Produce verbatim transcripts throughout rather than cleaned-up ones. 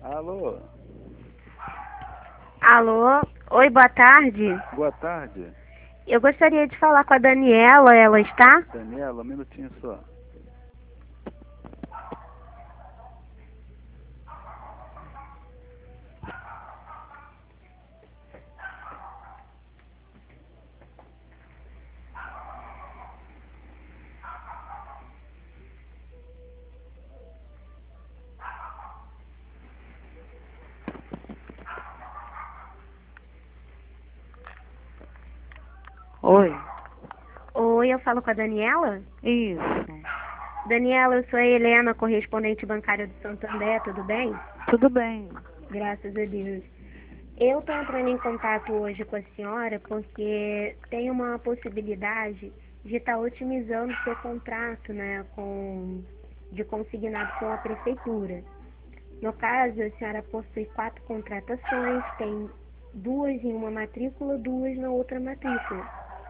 Alô? Alô? Oi, boa tarde. Boa tarde. Eu gostaria de falar com a Daniela, ela está? Daniela, um minutinho só. Oi, Oi, eu falo com a Daniela? isso. Daniela, eu sou a Helena, correspondente bancária do Santander, tudo bem? Tudo bem. Graças a Deus. Eu estou entrando em contato hoje com a senhora porque tem uma possibilidade de estar otimizando seu contrato, né, com, de consignado com a prefeitura. No caso, a senhora possui quatro contratações, tem duas em uma matrícula, duas na outra matrícula.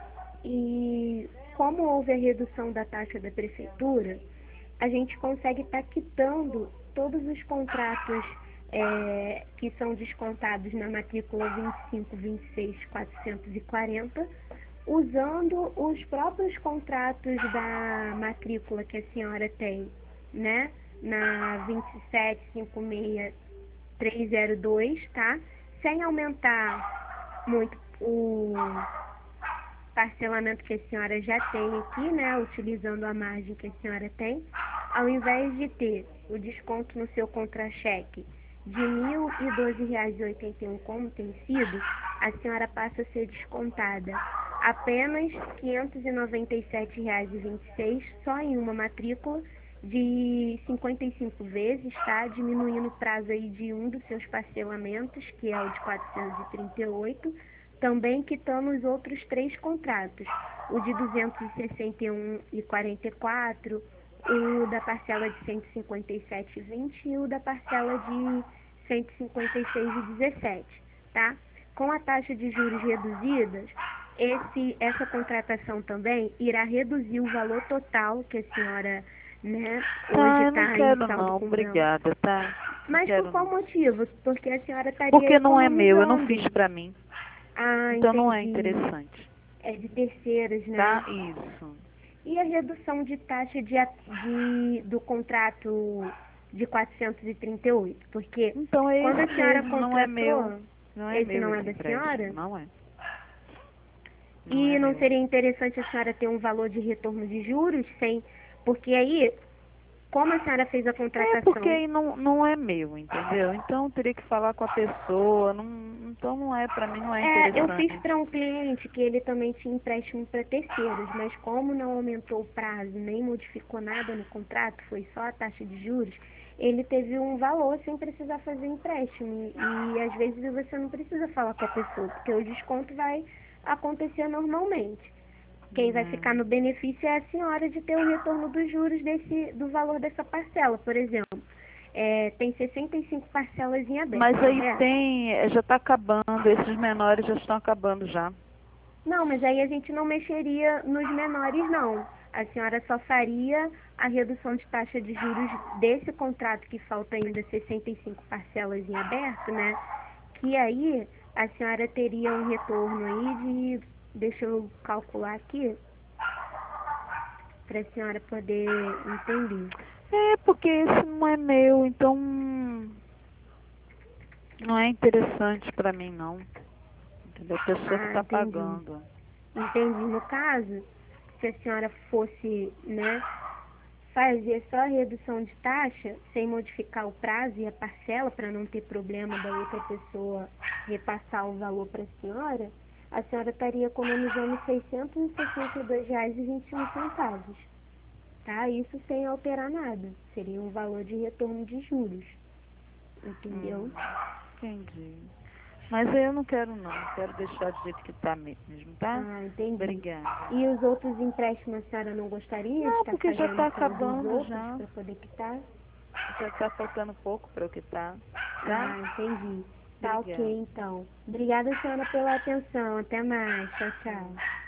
E como houve a redução da taxa da prefeitura, a gente consegue estar quitando todos os contratos é, que são descontados na matrícula vinte e cinco, vinte e seis, quatrocentos e quarenta, usando os próprios contratos da matrícula que a senhora tem, né? Na vinte e sete, cinquenta e seis, trezentos e dois, tá? Sem aumentar muito o parcelamento que a senhora já tem aqui, né, utilizando a margem que a senhora tem, ao invés de ter o desconto no seu contra-cheque de mil e doze reais e oitenta e um, como tem sido, a senhora passa a ser descontada apenas quinhentos e noventa e sete reais e vinte e seis, só em uma matrícula de cinquenta e cinco vezes, tá? Diminuindo o prazo aí de um dos seus parcelamentos, que é o de quatrocentos e trinta e oito, também quitando os outros três contratos, o de duzentos e sessenta e um e quarenta e quatro, o da parcela de cento e cinquenta e sete e vinte e o da parcela de cento e cinquenta e seis e dezessete, tá? Com a taxa de juros reduzidas, esse, essa contratação também irá reduzir o valor total que a senhora, né, Tá, hoje eu não está em quero saldo não, com o banco. obrigada, tá? Não Mas por quero qual não. motivo? Porque a senhora estaria Porque não é meu, eu não fiz economizando. pra mim. Ah, Então não é entendi. interessante, É de terceiros, né? tá? Isso. E a redução de taxa de, a- de- do contrato de quatrocentos e trinta e oito? Porque Então é quando a esse senhora mesmo, não é meu. contratou, Não é esse meu não é esse da empréstimo, senhora? não é. Não é E não meu. seria interessante a senhora ter um valor de retorno de juros sem. Porque aí, como a senhora fez a É porque contratação. aí não, não é meu, entendeu? Então eu teria que falar com a pessoa, não, então não é, pra mim não é É, eu fiz interessante. para um cliente que ele também tinha empréstimo para terceiros, mas como não aumentou o prazo, nem modificou nada no contrato, foi só a taxa de juros, ele teve um valor sem precisar fazer empréstimo. E às vezes você não precisa falar com a pessoa, porque o desconto vai acontecer normalmente. Quem vai ficar Hum. no benefício é a senhora de ter o retorno dos juros desse, do valor dessa parcela, por exemplo. É, tem sessenta e cinco parcelas em aberto, Mas aí correto? tem, eh, já está acabando, esses menores já estão acabando já. Não, mas aí a gente não mexeria nos menores, não. A senhora só faria a redução de taxa de juros desse contrato que falta ainda sessenta e cinco parcelas em aberto, né? Que aí a senhora teria um retorno aí de, deixa eu calcular aqui, para a senhora poder entender. É, porque esse não é meu, então não é interessante para mim não. Entendeu? A pessoa que Ah, está entendi. pagando. Entendi. No caso, se a senhora fosse, né, fazer só a redução de taxa, sem modificar o prazo e a parcela, para não ter problema da outra pessoa repassar o valor para a senhora, a senhora estaria economizando seiscentos e sessenta e dois reais e vinte e um centavos. Tá? Isso sem alterar nada. Seria um valor de retorno de juros. Entendeu? Hum, entendi. Mas aí eu não quero não, quero deixar do jeito que está mesmo, tá? Ah, entendi. Obrigada. E os outros empréstimos a senhora não gostaria de Não, estar porque já fazendo está com os acabando outros já. para poder quitar? Já está faltando pouco para eu quitar, tá? Ah, entendi. Tá ok, Obrigada. então. Obrigada, senhora, pela atenção. Até mais. Tchau, tchau.